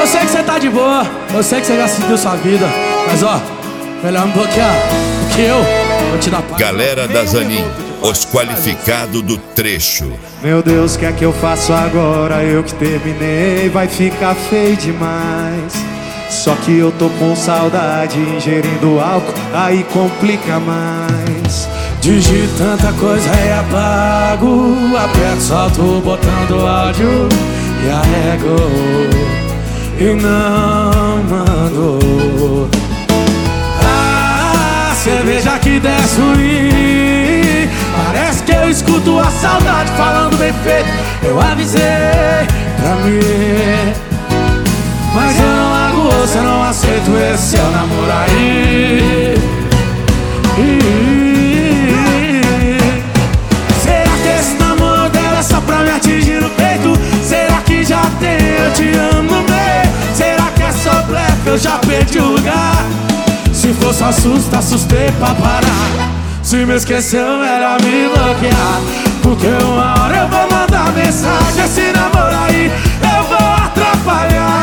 sei que você tá de boa, eu sei que você já seguiu sua vida, mas ó, melhor me bloquear, porque eu vou te dar paz. Galera da Zanin, os qualificados do trecho. Meu Deus, o que é que eu faço agora? Eu que terminei, vai ficar feio demais. Só que eu tô com saudade, ingerindo álcool, aí complica mais. Digito tanta coisa e apago, aperto, solto o botão do áudio e arrego e não mando. A cerveja que desce ruim, parece que eu escuto a saudade falando bem feito. Eu avisei pra mim, mas eu não largo você, não aceito esse seu namoro aí. Será que esse namoro dela é só pra me atingir no peito? Será que já tem eu te amo no meio? Será que é só blefe, eu já perdi o lugar? Se for só susto, assustei pra parar. Se me esqueceu, melhor me bloquear, porque uma hora eu vou mandar mensagem. Esse namoro aí eu vou atrapalhar.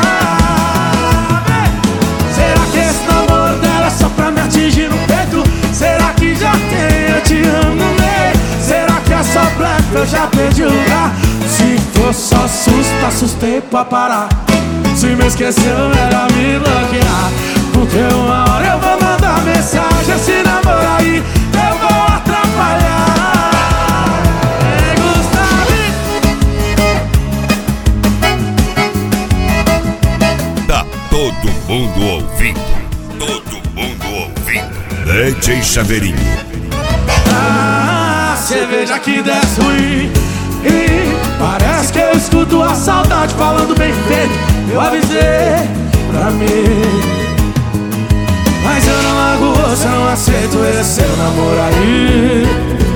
Será que esse namoro dela é só pra me atingir no peito? Será que já tem eu te amo no meio? Será que é só blefe, eu já perdi o lugar? Se for só susto, assustei pra parar. Se me esqueceu, melhor me bloquear, porque uma hora eu vou mandar mensagem. Esse namoro aí eu vou atrapalhar. Ei, Gustavo! Tá todo mundo ouvindo. Todo mundo ouvindo. DJ Chaveirinho. Ah, cerveja que desce ruim, e parece que eu escuto a saudade falando bem feito. Eu avisei pra mim, mas eu não largo você, não aceito esse seu namoro aí.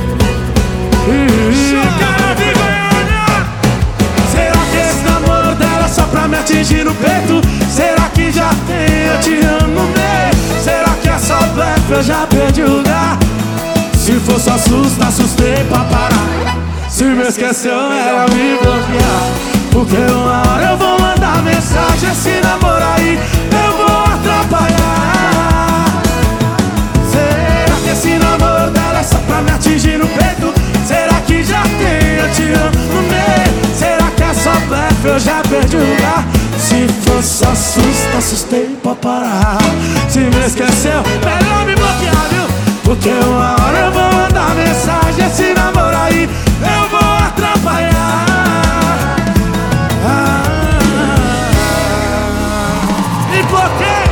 Será que esse namoro dela é só pra me atingir no peito? Será que já tem eu te amo no meio? Será que é só blefe, eu já perdi o lugar? Se for só susto, assustei pra parar. Se me esqueceu, melhor me bloquear, porque uma hora eu vou mandar mensagem. Esse namoro aí eu vou atrapalhar. Será que esse namoro dela é só pra me atingir no peito? Será que já tem eu te amo no meio? Será que é só blefe, eu já perdi o lugar? Se for só susto, assustei pra parar. Se me esqueceu, melhor me bloquear, viu? Porque uma hora eu vou mandar mensagem. Esse namoro aí eu vou atrapalhar. Me bloqueia.